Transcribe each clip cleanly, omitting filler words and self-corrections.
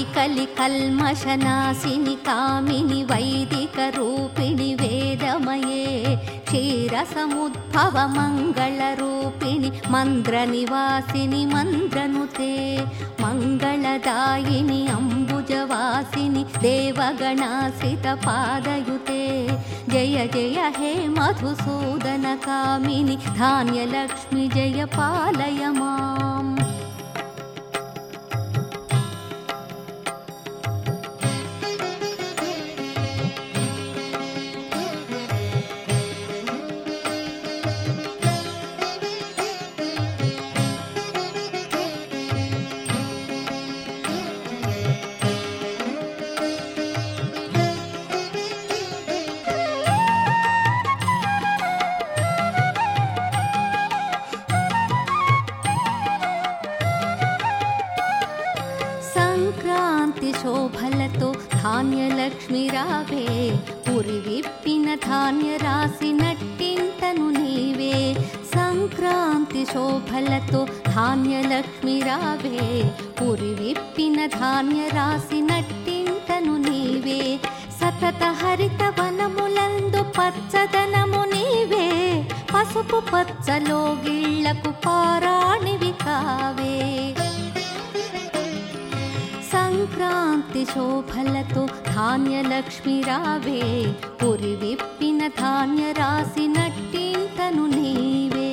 కలికలి కల్మషనాశిని కామిని వైదిక రూపిణి వేదమయే క్షీరసముద్భవ మంగళ రూపిణి మంద్ర నివాసిని మంద్రనుతే మంగళదాయిని అంబుజవాసిని దేవగణాశ్రిత పాదయుతే జయ జయ హే మధుసూదన కామిని ధాన్యలక్ష్మి జయ పాలయ మాం. సంక్రాంతి శోభలతో ధాన్యలక్ష్మి రావే పురి విప్పిన ధాన్య రాశి నట్టింతను నీవే. సంక్రాంతి శోభలతో ధాన్యలక్ష్మి రావే పురి విప్పిన ధాన్య రాశి నట్టింతను నీవే. సతత హరిత వనములందు పచ్చదనము నీవే పసుపు పచ్చలో గిళ్లకు పారాణివి కావే. సంక్రాంతి శోభలతో ధాన్యలక్ష్మి రావే పురి విప్పిన ధాన్య రాశి నట్టింతను నీవే.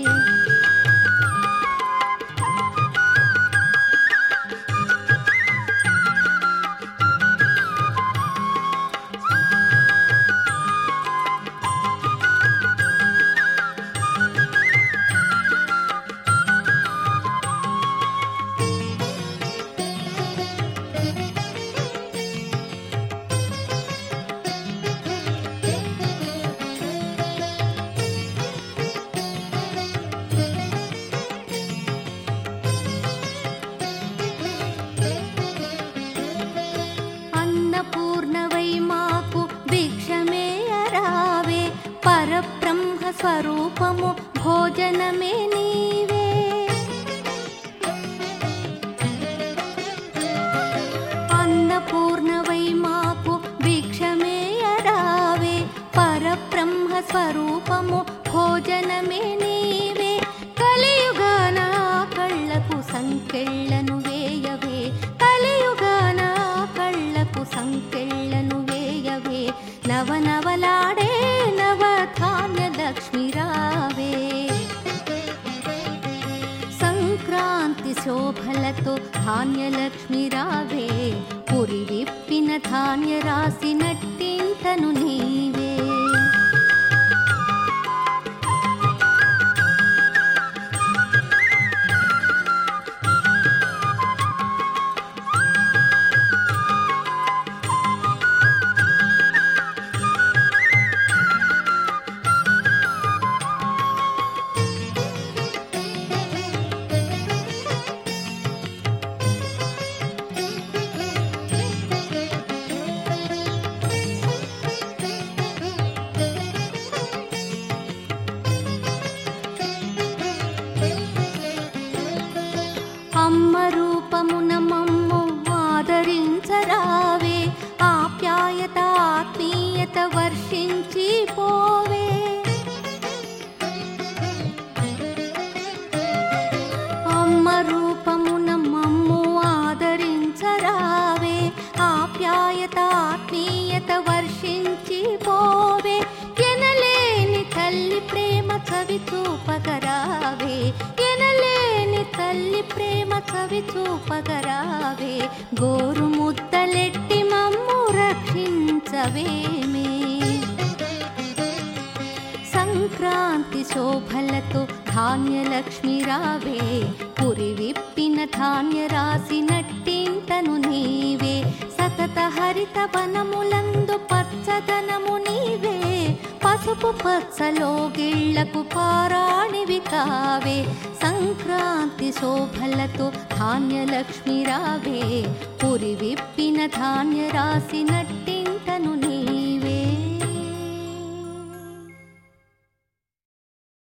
అన్నపూర్ణవై మాకు భిక్షమేయరావే పరబ్రహ్మ స్వరూపము భోజనమే నీవే. అన్నపూర్ణవై మాకు భిక్షమేయరావే పరబ్రహ్మ స్వరూపము భోజనమే నీవే. కలియుగాన కళ్ళకు సంకెళ్ళను వేయవే కలియుగాన కళ్ళకు సంకెళ్ళను వేయవే. నవనవలాడే నవధాన్యలక్ష్మి రావే. సంక్రాంతి శోభలతో ధాన్యలక్ష్మి రావే పురి విప్పిన ధాన్య రాశి నట్టింతను నీవే. అమ్మ రూపమున మమ్ము ఆదరించరావే ఆప్యాయత ఆత్మీయత వర్షించి పోవే. అమ్మ రూపమున మమ్ము ఆదరించరావే ఆప్యాయత ఆత్మీయత వర్షించి పోవే. ఎనలేని తల్లి ప్రేమ కవి చూపగరావే ఎనలేని తల్లి ప్రేమ కవి చూపగరావే. గోరు ముద్దలెట్టి మమ్ము రక్షించవేమే. సంక్రాంతి శోభలతో ధాన్యలక్ష్మి రావే పురి విప్పిన ధాన్య రాశి నట్టింతను నీవే. సతత హరిత వనములందు పచ్చదనము నీవే పసుపు పచ్చలో గిళ్లకు పారాణివి కావే. సంక్రాంతి శోభలతో ధాన్యలక్ష్మి రావే పురి విప్పిన ధాన్య రాశి నట్టి